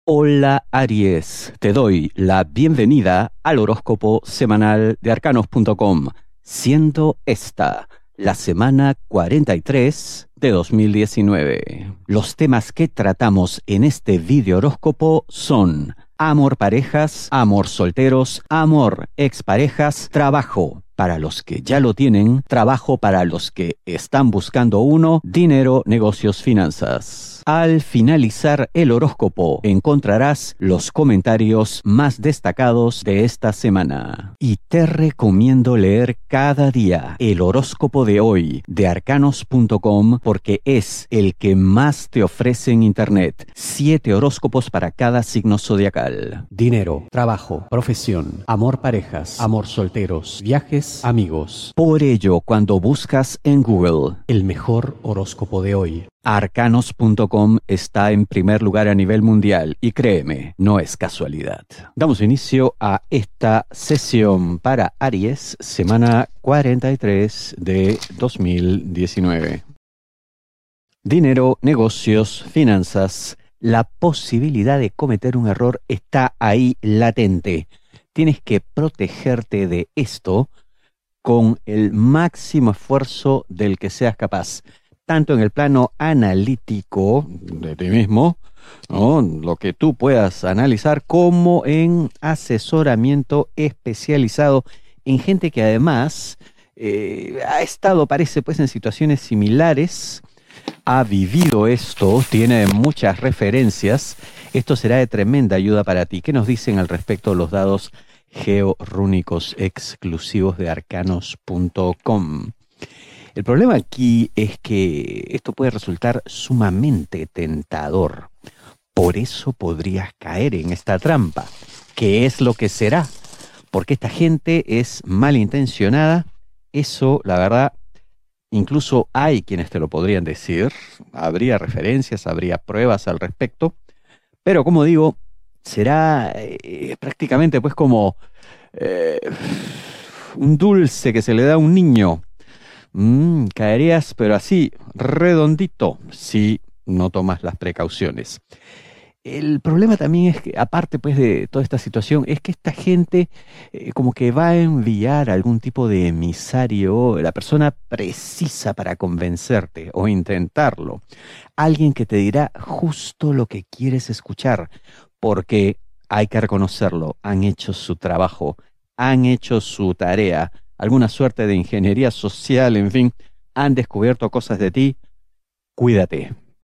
Hola Aries, te doy la bienvenida al horóscopo semanal de arcanos.com, siendo esta la semana 43 de 2019. Los temas que tratamos en este video horóscopo son amor parejas, amor solteros, amor exparejas, trabajo para los que ya lo tienen, trabajo para los que están buscando uno, dinero, negocios, finanzas. Al finalizar el horóscopo encontrarás los comentarios más destacados de esta semana. Y te recomiendo leer cada día el horóscopo de hoy de arcanos.com porque es el que más te ofrece en internet. 7 horóscopos para cada signo zodiacal. Dinero, trabajo, profesión, amor parejas, amor solteros, viajes, amigos. Por ello, cuando buscas en Google el mejor horóscopo de hoy, arcanos.com está en primer lugar a nivel mundial y créeme, no es casualidad. Damos inicio a esta sesión para Aries, semana 43 de 2019. Dinero, negocios, finanzas. La posibilidad de cometer un error está ahí latente. Tienes que protegerte de esto con el máximo esfuerzo del que seas capaz. Tanto en el plano analítico de ti mismo, ¿no? Lo que tú puedas analizar, como en asesoramiento especializado en gente que además ha estado, parece, pues en situaciones similares, ha vivido esto, tiene muchas referencias. Esto será de tremenda ayuda para ti. ¿Qué nos dicen al respecto los dados georrúnicos exclusivos de arcanos.com? El problema aquí es que esto puede resultar sumamente tentador. Por eso podrías caer en esta trampa. ¿Qué es lo que será? Porque esta gente es malintencionada. Eso, la verdad, incluso hay quienes te lo podrían decir. Habría referencias, habría pruebas al respecto. Pero como digo, será prácticamente pues como un dulce que se le da a un niño. Caerías, pero así, redondito, si no tomas las precauciones. El problema también es que, aparte pues de toda esta situación, es que esta gente como que va a enviar algún tipo de emisario, la persona precisa para convencerte o intentarlo. Alguien que te dirá justo lo que quieres escuchar, porque hay que reconocerlo, han hecho su trabajo, han hecho su tarea, alguna suerte de ingeniería social, en fin, han descubierto cosas de ti. Cuídate.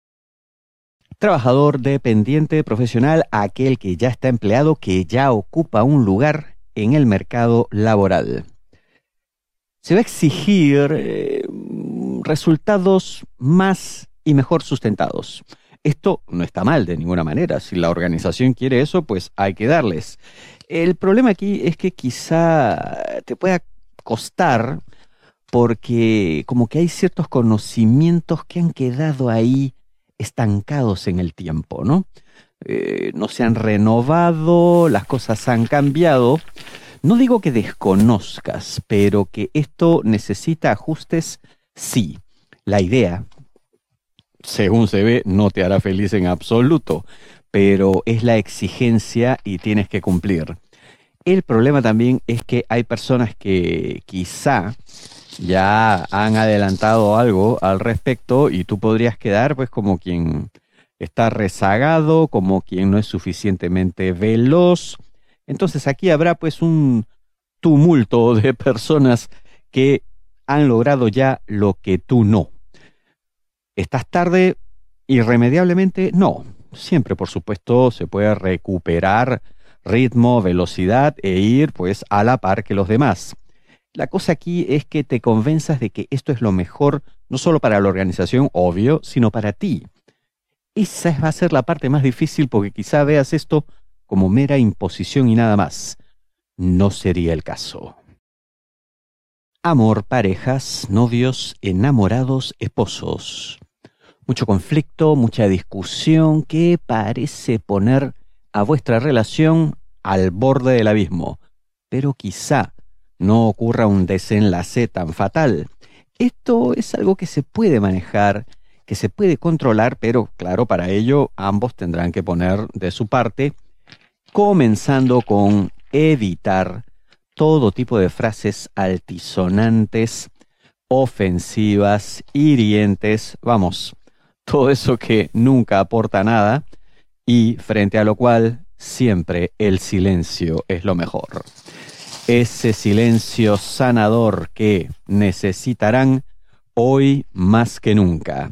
Trabajador dependiente profesional, aquel que ya está empleado, que ya ocupa un lugar en el mercado laboral. Se va a exigir resultados más y mejor sustentados. Esto no está mal de ninguna manera. Si la organización quiere eso, pues hay que darles. El problema aquí es que quizá te pueda costar porque como que hay ciertos conocimientos que han quedado ahí estancados en el tiempo, ¿no? No se han renovado, las cosas han cambiado. No digo que desconozcas, pero que esto necesita ajustes, sí. La idea, según se ve, no te hará feliz en absoluto, pero es la exigencia y tienes que cumplir. El problema también es que hay personas que quizá ya han adelantado algo al respecto y tú podrías quedar pues como quien está rezagado, como quien no es suficientemente veloz. Entonces aquí habrá pues un tumulto de personas que han logrado ya lo que tú no. ¿Estás tarde? Irremediablemente no. Siempre, por supuesto, se puede recuperar ritmo, velocidad e ir pues a la par que los demás. La cosa aquí es que te convenzas de que esto es lo mejor, no solo para la organización, obvio, sino para ti. Esa va a ser la parte más difícil porque quizá veas esto como mera imposición y nada más. No sería el caso. Amor, parejas, novios, enamorados, esposos. Mucho conflicto, mucha discusión que parece poner a vuestra relación al borde del abismo. Pero quizá no ocurra un desenlace tan fatal. Esto es algo que se puede manejar que se puede controlar, pero claro, para ello ambos tendrán que poner de su parte, comenzando con evitar todo tipo de frases altisonantes, ofensivas, hirientes, vamos, todo eso que nunca aporta nada y frente a lo cual siempre el silencio es lo mejor. Ese silencio sanador que necesitarán hoy más que nunca.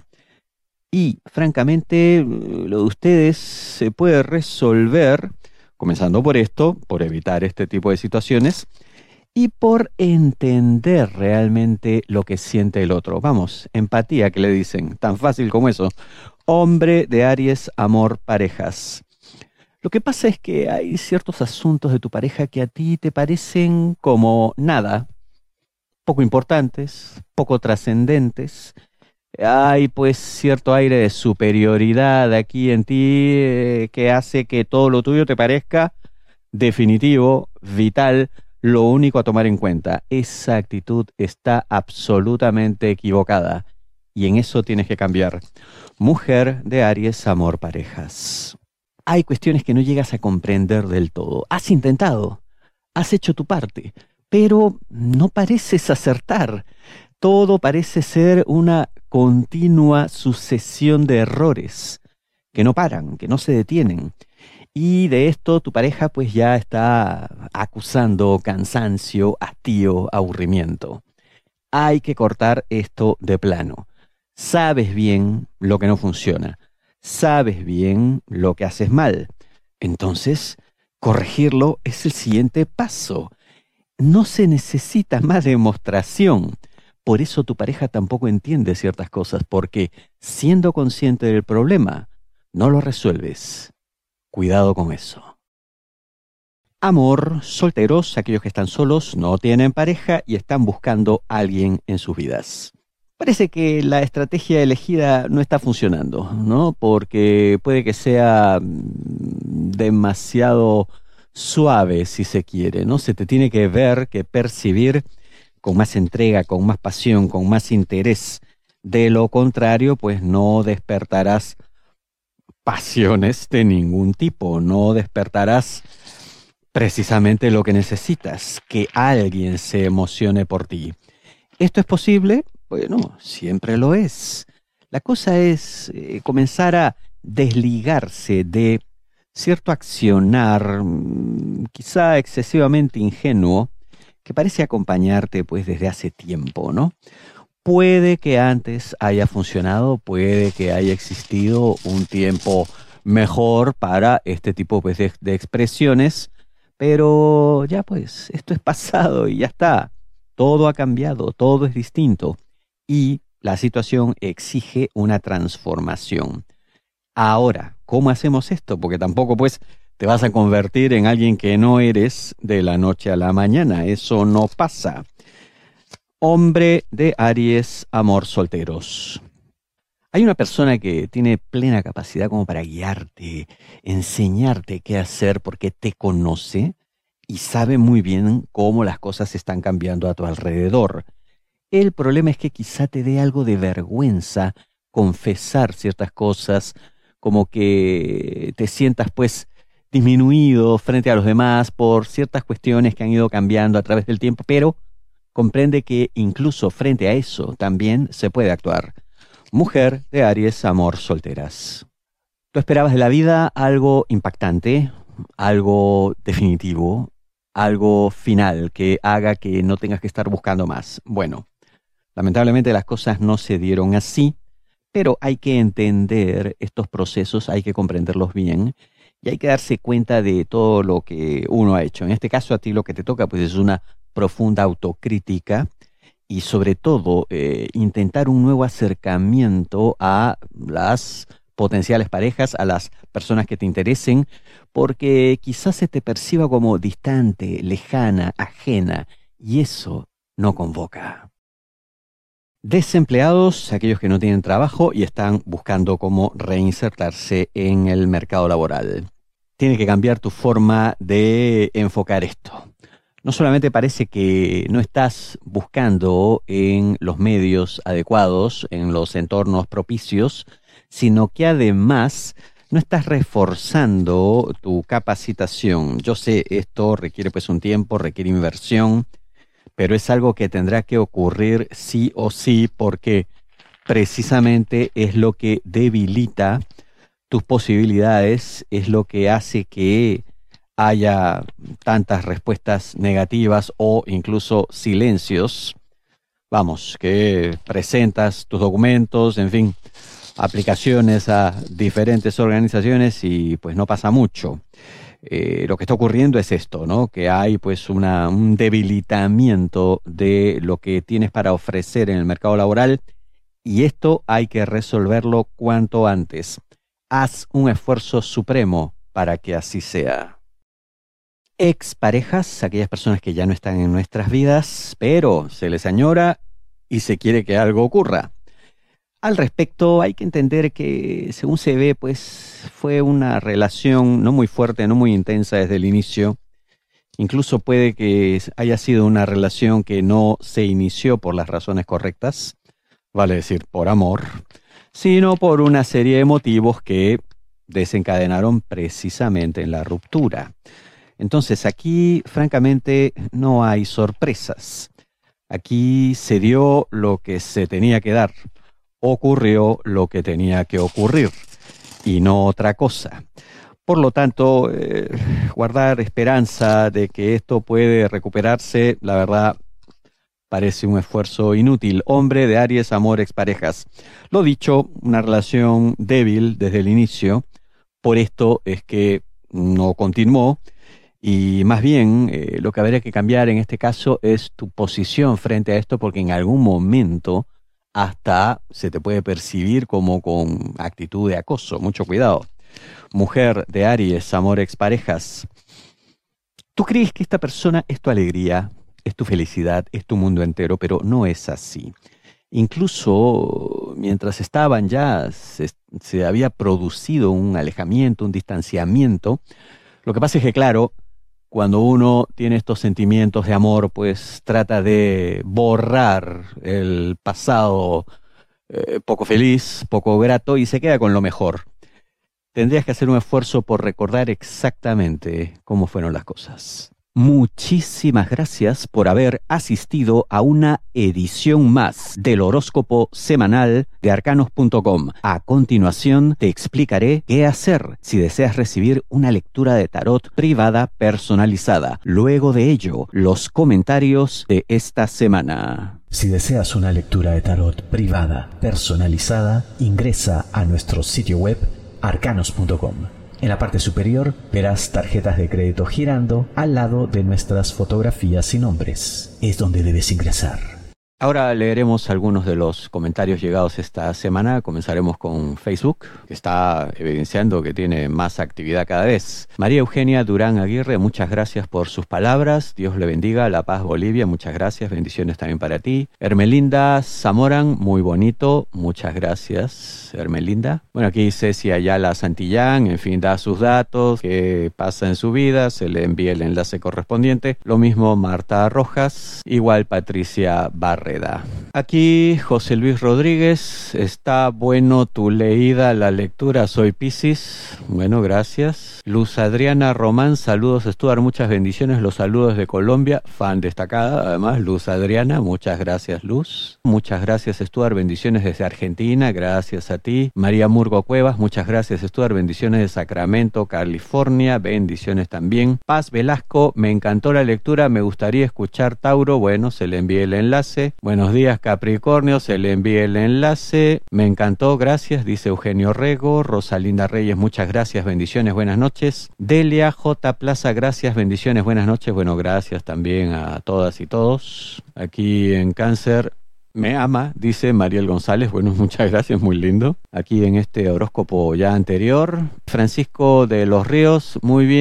Y francamente, lo de ustedes se puede resolver, comenzando por esto, por evitar este tipo de situaciones, y por entender realmente lo que siente el otro. Vamos, empatía que le dicen, tan fácil como eso. Hombre de Aries, amor, parejas. Lo que pasa es que hay ciertos asuntos de tu pareja que a ti te parecen como nada, poco importantes, poco trascendentes. Hay pues cierto aire de superioridad aquí en ti que hace que todo lo tuyo te parezca definitivo, vital, lo único a tomar en cuenta. Esa actitud está absolutamente equivocada y en eso tienes que cambiar. Mujer de Aries, amor, parejas. Hay cuestiones que no llegas a comprender del todo. Has intentado, has hecho tu parte, pero no pareces acertar. Todo parece ser una continua sucesión de errores que no paran, que no se detienen. Y de esto tu pareja pues ya está acusando cansancio, hastío, aburrimiento. Hay que cortar esto de plano. Sabes bien lo que no funciona. Sabes bien lo que haces mal. Entonces, corregirlo es el siguiente paso. No se necesita más demostración. Por eso tu pareja tampoco entiende ciertas cosas, porque siendo consciente del problema, no lo resuelves. Cuidado con eso. Amor, solteros, aquellos que están solos, no tienen pareja y están buscando a alguien en sus vidas. Parece que la estrategia elegida no está funcionando, ¿no? Porque puede que sea demasiado suave, si se quiere, ¿no? Se te tiene que ver, que percibir con más entrega, con más pasión, con más interés. De lo contrario, pues no despertarás pasiones de ningún tipo, no despertarás precisamente lo que necesitas, que alguien se emocione por ti. ¿Esto es posible? Bueno, siempre lo es. La cosa es comenzar a desligarse de cierto accionar, quizá excesivamente ingenuo, que parece acompañarte pues desde hace tiempo, ¿no? Puede que antes haya funcionado, puede que haya existido un tiempo mejor para este tipo pues, de expresiones, pero ya pues, esto es pasado y ya está. Todo ha cambiado, todo es distinto y la situación exige una transformación. Ahora, ¿cómo hacemos esto? Porque tampoco pues te vas a convertir en alguien que no eres de la noche a la mañana. Eso no pasa. Hombre de Aries, amor, solteros. Hay una persona que tiene plena capacidad como para guiarte, enseñarte qué hacer porque te conoce y sabe muy bien cómo las cosas están cambiando a tu alrededor. El problema es que quizá te dé algo de vergüenza confesar ciertas cosas, como que te sientas pues disminuido frente a los demás por ciertas cuestiones que han ido cambiando a través del tiempo, pero comprende que incluso frente a eso también se puede actuar. Mujer de Aries, amor, solteras. ¿Tú esperabas de la vida algo impactante, algo definitivo, algo final que haga que no tengas que estar buscando más? Bueno, lamentablemente las cosas no se dieron así, pero hay que entender estos procesos, hay que comprenderlos bien y hay que darse cuenta de todo lo que uno ha hecho. En este caso a ti lo que te toca pues es una profunda autocrítica y sobre todo intentar un nuevo acercamiento a las potenciales parejas, a las personas que te interesen, porque quizás se te perciba como distante, lejana, ajena, y eso no convoca. Desempleados, aquellos que no tienen trabajo y están buscando cómo reinsertarse en el mercado laboral. Tiene que cambiar tu forma de enfocar esto. No solamente parece que no estás buscando en los medios adecuados, en los entornos propicios, sino que además no estás reforzando tu capacitación. Yo sé, esto requiere pues un tiempo, requiere inversión, pero es algo que tendrá que ocurrir sí o sí porque precisamente es lo que debilita tus posibilidades, es lo que hace que haya tantas respuestas negativas o incluso silencios. Vamos, que presentas tus documentos, en fin, aplicaciones a diferentes organizaciones y pues no pasa mucho. Lo que está ocurriendo es esto, ¿no? Que hay pues un debilitamiento de lo que tienes para ofrecer en el mercado laboral y esto hay que resolverlo cuanto antes. Haz un esfuerzo supremo para que así sea. Exparejas, aquellas personas que ya no están en nuestras vidas, pero se les añora y se quiere que algo ocurra. Al respecto, hay que entender que, según se ve, pues fue una relación no muy fuerte, no muy intensa desde el inicio. Incluso puede que haya sido una relación que no se inició por las razones correctas, vale decir, por amor, sino por una serie de motivos que desencadenaron precisamente en la ruptura. Entonces, aquí, francamente, no hay sorpresas. Aquí se dio lo que se tenía que dar. Ocurrió lo que tenía que ocurrir y no otra cosa. Por lo tanto, guardar esperanza de que esto puede recuperarse, la verdad, parece un esfuerzo inútil. Hombre de Aries, amor, exparejas. Lo dicho, una relación débil desde el inicio. Por esto es que no continuó. Y más bien, lo que habría que cambiar en este caso es tu posición frente a esto, porque en algún momento hasta se te puede percibir como con actitud de acoso. Mucho cuidado. Mujer de Aries, amor, exparejas. Tú crees que esta persona es tu alegría, es tu felicidad, es tu mundo entero, pero no es así. Incluso mientras estaban ya, se había producido un alejamiento, un distanciamiento. Lo que pasa es que, claro, cuando uno tiene estos sentimientos de amor, pues trata de borrar el pasado poco feliz, poco grato y se queda con lo mejor. Tendrías que hacer un esfuerzo por recordar exactamente cómo fueron las cosas. Muchísimas gracias por haber asistido a una edición más del horóscopo semanal de arcanos.com. A continuación te explicaré qué hacer si deseas recibir una lectura de tarot privada personalizada. Luego de ello, los comentarios de esta semana. Si deseas una lectura de tarot privada personalizada, ingresa a nuestro sitio web arcanos.com. En la parte superior verás tarjetas de crédito girando al lado de nuestras fotografías y nombres. Es donde debes ingresar. Ahora leeremos algunos de los comentarios llegados esta semana. Comenzaremos con Facebook, que está evidenciando que tiene más actividad cada vez. María Eugenia Durán Aguirre, muchas gracias por sus palabras. Dios le bendiga. La Paz Bolivia, muchas gracias. Bendiciones también para ti. Hermelinda Zamoran, muy bonito. Muchas gracias, Hermelinda. Bueno, aquí Ceci Ayala Santillán, en fin, da sus datos, qué pasa en su vida, se le envía el enlace correspondiente. Lo mismo Marta Rojas, igual Patricia Barre. Aquí José Luis Rodríguez, está bueno tu leída, la lectura, soy Piscis, bueno, gracias. Luz Adriana Román, saludos Stuart, muchas bendiciones, los saludos de Colombia, fan destacada, además Luz Adriana, muchas gracias Luz. Muchas gracias Stuart, bendiciones desde Argentina, gracias a ti. María Murgo Cuevas, muchas gracias Stuart, bendiciones de Sacramento, California, bendiciones también. Paz Velasco, me encantó la lectura, me gustaría escuchar Tauro, bueno, se le envié el enlace. Buenos días Capricornio, se le envía el enlace. Me encantó, gracias, dice Eugenio Rego. Rosalinda Reyes, muchas gracias, bendiciones, buenas noches. Delia J. Plaza, gracias, bendiciones, buenas noches. Bueno, gracias también a todas y todos. Aquí en Cáncer, me ama, dice Mariel González. Bueno, muchas gracias, muy lindo. Aquí en este horóscopo ya anterior. Francisco de los Ríos, muy bien.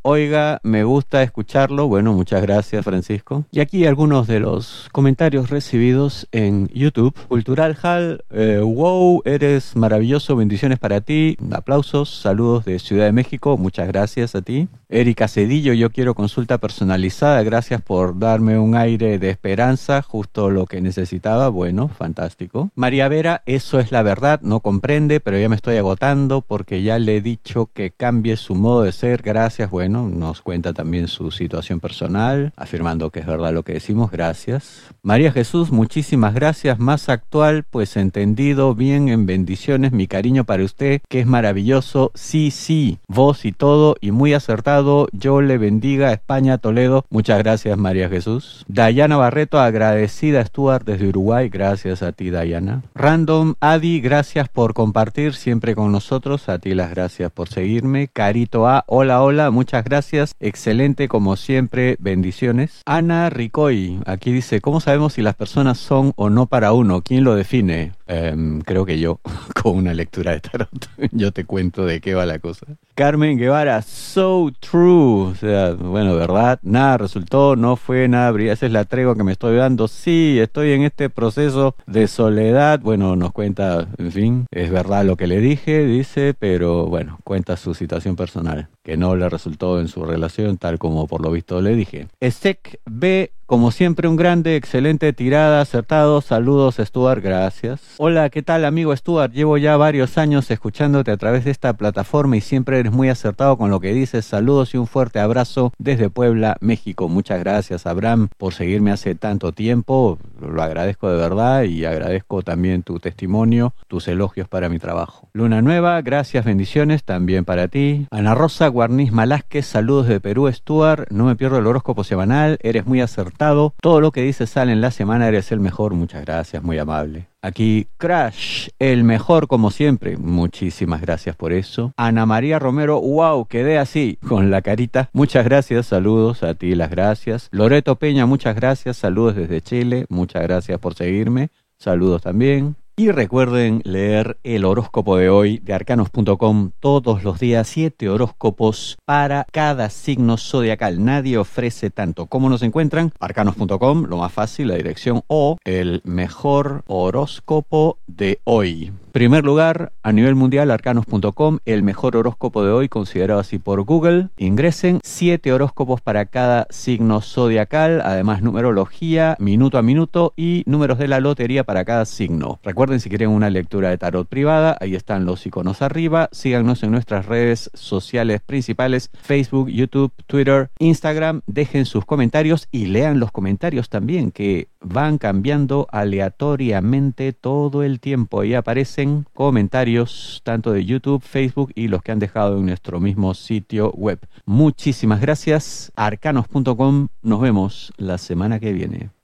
Oiga, me gusta escucharlo. Bueno, muchas gracias, Francisco. Y aquí algunos de los comentarios recibidos en YouTube. Cultural Hall, wow, eres maravilloso, bendiciones para ti. Aplausos, saludos de Ciudad de México, muchas gracias a ti. Erika Cedillo, yo quiero consulta personalizada, gracias por darme un aire de esperanza, justo lo que necesitaba. Bueno, fantástico. María Vera, eso es la verdad, no comprende, pero ya me estoy agotando porque ya le he dicho que cambie su modo de ser, gracias. Bueno, nos cuenta también su situación personal, afirmando que es verdad lo que decimos, gracias. María Jesús, muchísimas gracias, más actual, pues entendido bien, en bendiciones, mi cariño para usted, que es maravilloso, sí, voz y todo, y muy acertado. Yo le bendiga, España, Toledo. Muchas gracias, María Jesús. Dayana Barreto, agradecida, Stuart, desde Uruguay. Gracias a ti, Dayana. Random Adi, gracias por compartir siempre con nosotros. A ti las gracias por seguirme. Carito A, hola, muchas gracias. Excelente, como siempre, bendiciones. Ana Ricoy, aquí dice, ¿cómo sabemos si las personas son o no para uno? ¿Quién lo define? Creo que yo, con una lectura de tarot. Yo te cuento de qué va la cosa. Carmen Guevara, so true. O sea, bueno, verdad, nada resultó, no fue nada brillante. Esa es la tregua que me estoy dando. Sí, estoy en este proceso de soledad. Bueno, nos cuenta, en fin, es verdad lo que le dije, dice, pero bueno, cuenta su situación personal, que no le resultó en su relación, tal como por lo visto le dije. Esec B, como siempre, un grande, excelente tirada, acertado. Saludos, Stuart, gracias. Hola, ¿qué tal, amigo Stuart? Llevo ya varios años escuchándote a través de esta plataforma y siempre eres muy acertado con lo que dices. Saludos y un fuerte abrazo desde Puebla, México. Muchas gracias, Abraham, por seguirme hace tanto tiempo. Lo agradezco de verdad y agradezco también tu testimonio, tus elogios para mi trabajo. Luna Nueva, gracias, bendiciones también para ti. Ana Rosa Guarniz Malásquez, saludos de Perú, Stuart. No me pierdo el horóscopo semanal, eres muy acertado. Todo lo que dices sale en la semana, eres el mejor. Muchas gracias, muy amable. Aquí Crash, el mejor como siempre. Muchísimas gracias por eso. Ana María Romero, wow, quedé así, con la carita. Muchas gracias, saludos a ti, las gracias. Loreto Peña, muchas gracias, saludos desde Chile. Muchas gracias por seguirme. Saludos también. Y recuerden leer el horóscopo de hoy de arcanos.com todos los días, 7 horóscopos para cada signo zodiacal. Nadie ofrece tanto. ¿Cómo nos encuentran? Arcanos.com, lo más fácil, la dirección, o el mejor horóscopo de hoy. Primer lugar, a nivel mundial, arcanos.com, el mejor horóscopo de hoy considerado así por Google. Ingresen 7 horóscopos para cada signo zodiacal, además numerología, minuto a minuto y números de la lotería para cada signo. Recuerden, si quieren una lectura de tarot privada, ahí están los iconos arriba. Síganos en nuestras redes sociales principales, Facebook, YouTube, Twitter, Instagram. Dejen sus comentarios y lean los comentarios también, que van cambiando aleatoriamente todo el tiempo. Ahí aparecen comentarios tanto de YouTube, Facebook y los que han dejado en nuestro mismo sitio web. Muchísimas gracias. Arcanos.com. Nos vemos la semana que viene.